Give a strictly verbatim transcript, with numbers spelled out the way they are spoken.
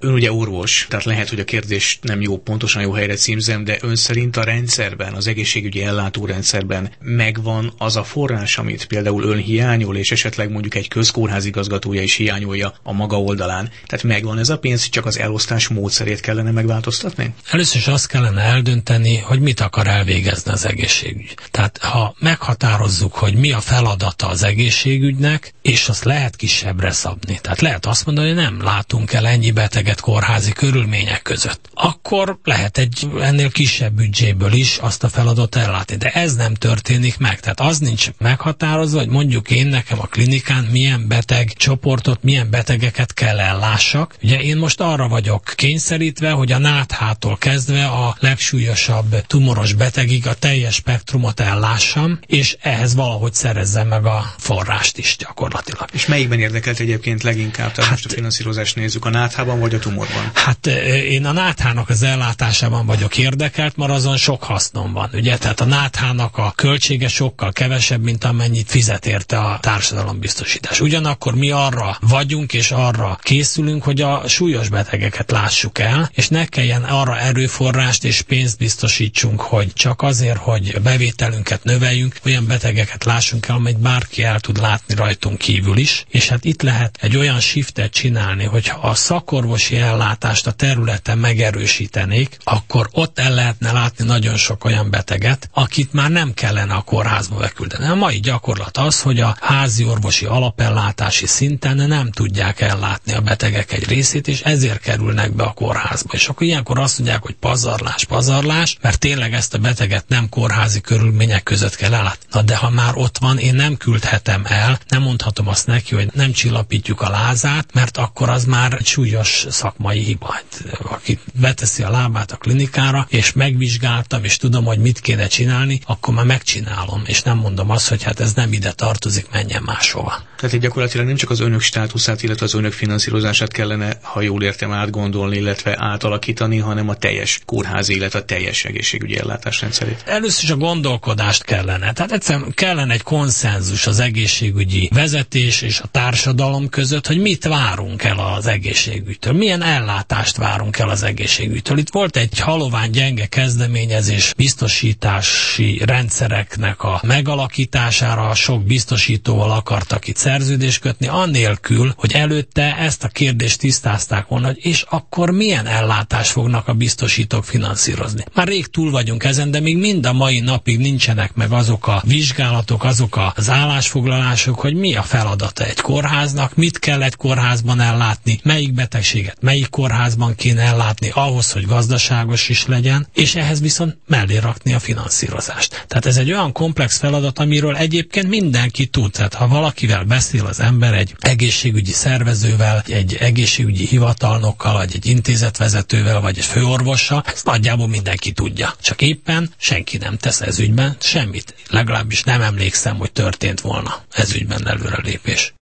Ön ugye orvos, tehát lehet, hogy a kérdés nem jó, pontosan jó helyre címzem, de ön szerint a rendszerben, az egészségügyi ellátórendszerben megvan az a forrás, amit például ön hiányol, és esetleg mondjuk egy közkórház igazgatója is hiányolja a maga oldalán. Tehát megvan ez a pénz, csak az elosztás módszerét kellene megváltoztatni? Először is azt kellene eldönteni, hogy mit akar elvégezni az egészségügy. Tehát ha meghatározzuk, hogy mi a feladata az egészségügynek, és azt lehet kisebbre szabni. Tehát lehet azt mondani, hogy nem látunk el ennyi beteget kórházi körülmények között. Akkor lehet egy ennél kisebb büdzséből is azt a feladatot ellátni. De ez nem történik meg. Tehát az nincs meghatározva, hogy mondjuk én nekem a klinikán milyen beteg csoportot, milyen betegeket kell ellássak. Ugye én most arra vagyok kényszerítve, hogy a náthától kezdve a legsúlyosabb tumoros betegig a teljes spektrumot ellássam, és ehhez valahogy szerezzem meg a forrást is gyakorlatilag. És melyikben érdekelt egyébként leginkább? Tehát hát, most a finanszírozást nézzük, a náthában vagy a tumorban? Hát én a náthának az ellátásában vagyok érdekelt, mert azon sok hasznom van. Ugye, tehát a náthának a költsége sokkal kevesebb, mint amennyit fizet érte a társadalombiztosítás. Ugyanakkor mi arra vagyunk, és arra készülünk, hogy a súlyos betegeket lássuk el, és ne kelljen arra erőforrást és pénzt biztosítsunk, hogy csak azért, hogy bevételünket növeljünk, olyan betegeket lássunk el, amelyet bárki el tud látni rajtunk kívül is. És hát itt lehet egy olyan shiftet csinálni, hogyha a szakorvosi ellátást a területen megerősítenék, akkor ott el lehetne látni nagyon sok olyan beteget, akit már nem kellene a kórházba beküldeni. A mai gyakorlat az, hogy a házi orvosi alapellátási szinten nem tudják ellátni a betegek egy részét, és ezért kerülnek be a kórházba. És akkor ilyenkor azt mondják, hogy pazarlás, pazarlás, mert tényleg ezt a beteget nem kórházi körülmények között kell ellátni. Na de ha már ott van, én nem küldhetem el, nem mondhatom azt neki, hogy nem csillapítjuk a lázát, mert akkor az már egy súlyos szakmai hiba. Aki beteszi a lábát a klinikára, és megvizsgáltam, és tudom, hogy mit kéne csinálni, akkor már megcsinálom, és nem mondom azt, hogy hát ez nem ide tartozik, menjen máshova. Tehát így gyakorlatilag nem csak az önök státuszát, illetve az önök finanszírozását kellene, ha jól értem, átgondolni, illetve átalakítani, hanem a teljes kórházi, illetve a teljes egészségügyi ellátás rendszerét. Először is a gondolkodást kellene. Tehát egyszerűen kellene egy konszenzus az egészségügyi vezetés és a társadalom között, hogy mit várunk el az egészségügytől, milyen ellátást várunk el az egészségügytől. Itt volt egy halovány gyenge kezdeményezés biztosítási rendszereknek a megalakítására, sok biztosítóval akartak itt szerződést kötni, annélkül, hogy előtte ezt a kérdést tisztázták volna, hogy és akkor milyen ellátást fognak a biztosítók finanszírozni. Már rég túl vagyunk ezen, de még mind a mai napig nincsenek meg azok a vizsgálatok, azok az állásfoglalások, hogy mi a feladata egy kórháznak, mit kell egy kórházban ellátni, melyik betegséget melyik kórházban kéne ellátni ahhoz, hogy gazdaságos is legyen, és ehhez viszont mellé rakni a finanszírozást. Tehát ez egy olyan komplex feladat, amiről egyébként mindenki tud. Tehát ha valakivel beszél az ember, egy egészségügyi szervezővel, egy egészségügyi hivatalnokkal, vagy egy intézetvezetővel, vagy egy főorvossal, ezt nagyjából mindenki tudja. Csak éppen senki nem tesz ez ügyben semmit. Legalábbis nem emlékszem, hogy történt volna ez ügyben előrelépés.